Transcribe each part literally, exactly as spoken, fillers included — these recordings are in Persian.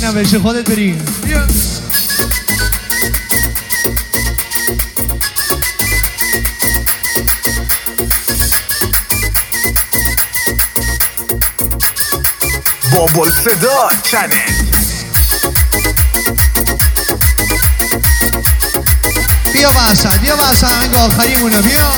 اینم بشه خودت بریم. بیا بابل صدا چنل. بیا واسه بیا واسه آهنگ آخریمونه. بیا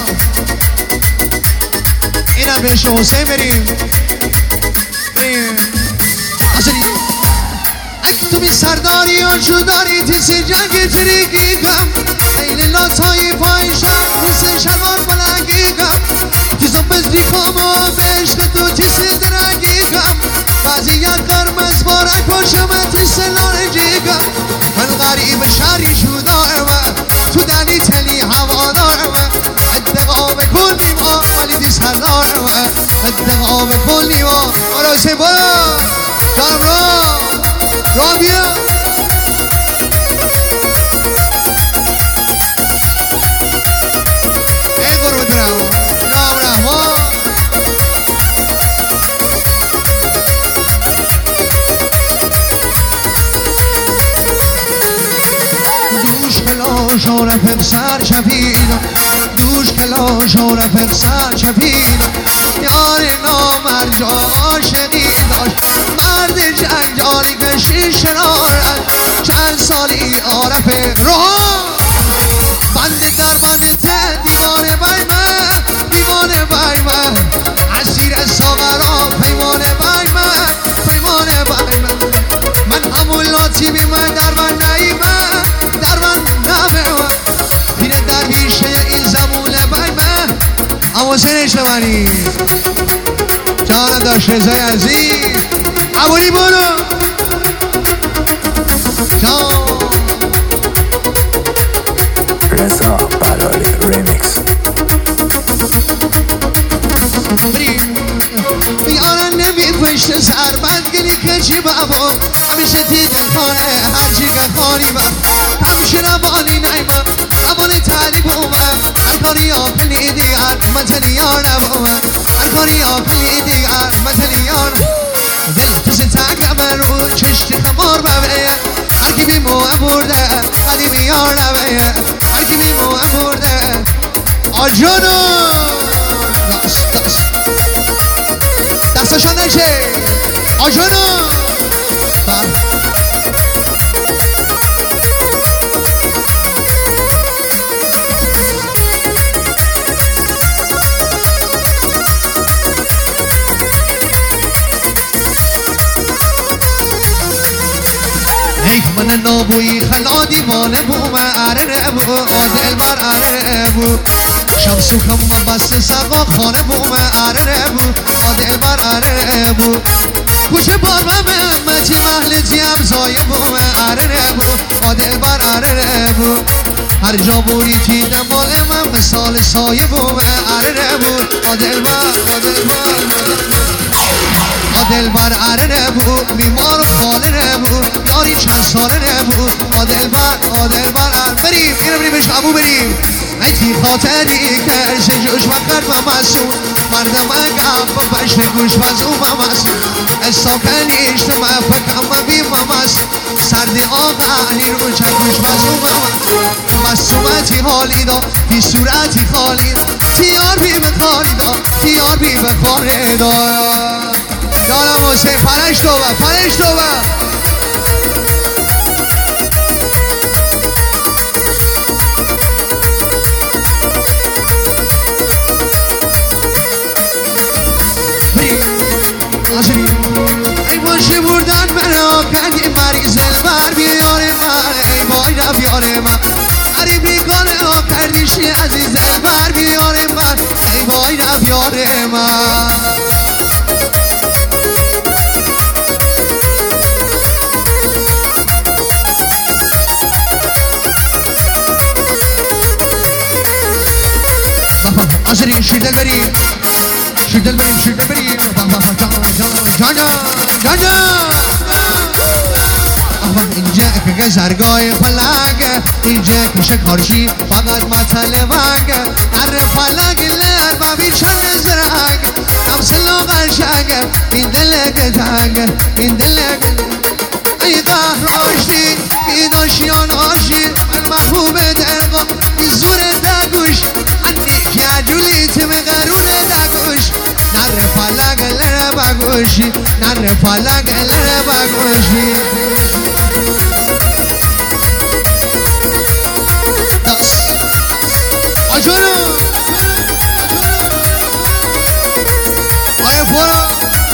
اینم بهش حسین بریم بریم. اصلی اگه تو بی سرداری یا جوداری تیسی جنگی تریگی کم ایل لاتایی پایشم روز شلوار بلنگی کم تیزم بزری کم و بشت تو تیسی درنگی کم بعضی یک قرمز بارک باشم تیسی لارنجی کم من غریب شهری جودار من تو دنی تلی هوادار من اتقا بکنیم آه ولی دی سردار من اتقا بکنیم آه آرا سی برا جانم را را بیا ای قربت رحمان نام رحمان دوش کلاش و رفق سر چپیدم دوش کلاش و رفق سر چپیدم یار نامرد جا عاشقی داشت مرد جنجالی کشی شرارت چند سالی عارف روحان بنده در بنده ته دیوانه بای من دیوانه بای من اسیر ساغرا پیمانه بای من پیمانه بای من من همون لاتی بی من در من نایی من در من نمه من پیره در بیشه این زمونه بای من حواسه نشنوانی جانم داشت رضای عزیز عبولی برو جان رضا برالی ریمیکس. بریم یارن نمی پشت سر بندگلی که چی بابا همیشه دیده خانه هرچی که خانی من همیشه نبانی نیمم نبانی تعریف اومم هر کاری آقلی دیگر مثل یار نبومم هر کاری آقلی دیگر مثل یار دل کسی تکم رو چشت خمار ببه هر کی بی موه برده قدیمی یار نبه هر کی بی موه برده آجانو دست دست دستشان نشه آجانو بر من نابوی خلا دیوانه بوم اره بو آدل بر اره بو شمسو کم بست سقا خانه بوم اره بو آدل بر اره بو کوچه بار من مچی محل جیم زایه بوم اره بو آدل بر اره بو هر جا بوری تیده مال من مثال سایه بوم اره بو آدل بر آدل بر آدل بر اره بو بیمار و خاله نبو یاری چند ساله نبو آدل بر آدل بر اره بریم اینو بریم بهش ابو بریم ایتی خاطری که شجوش وقت و مسئول مردم اگم بشت گوش وزوم مسئول استاکنیشت مفکم بیم مسئول سردی آقا علی رو چند گوش وزوم مسئومتی حالی دا تی صورتی خالی تیار بی بخاری دا تیار بی بخاری دا یارم حسین پرش دوبه پرش دوبه ای باشه بردن برا کنی مریض البر بیاره من ای بای را بیاره من عریبی کنه ها کردیشی عزیز البر بیاره من ای بای را بیاره من آسرین شیدل بریم شیدل بریم شیدل بریم جان جان جان جان اینجا که زرگاه فلنگ اینجا که شکارشی فقط مطل ونگ هر فلنگ لر و بیشن زرنگ نمسل و قشنگ این دل که تنگ این دل که ای بگوشی نره فلک لره بگوشی دست آجونو آیه پورا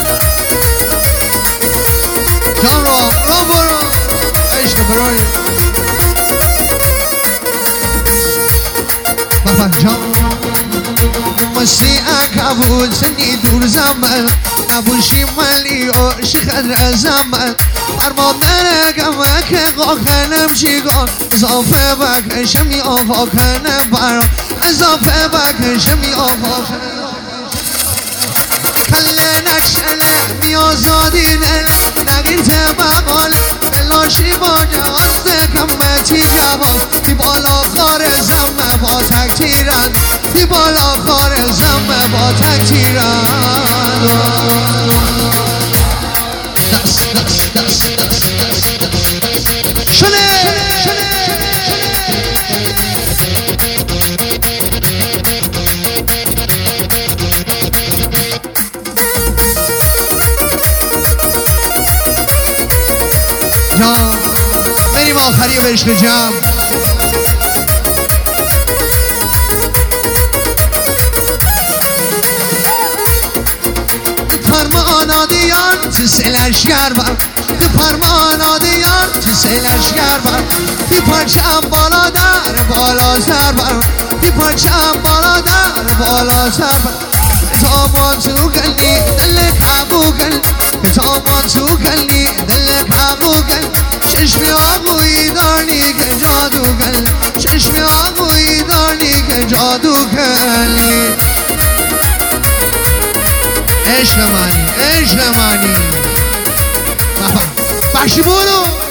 جام را را برو عشق برای بابا جام مستی اکبود سنی دور زمان نبوشی ملی و شخر زمان ارمان نرگم که قاکنم شیگان اضافه بکشم یا فاکنم برام اضافه بکشم یا فاکنم کله نکشله میازادی نره نگیر تمامال بلاشی با جهاز کمتی جوان بی بالا خار زمه با تک تیرند بی بالا خار زمه با تک تیرند دست دست دست دست دست شله جام بریم آخری و عشق جام فرمان آدیان تو سلش گر بر تو فرمان آدیان تو سلش گر بر تی پرچم بالا در بالا سر بر تی پرچم بالا در بالا سر بر تامان تو گلی دل کبو گل تامان تو گلی دل کبو گل چشم آبویی دانی که جادو گل چشم آبویی دانی که جادو گلی عشق منی عشق منی بخشی برو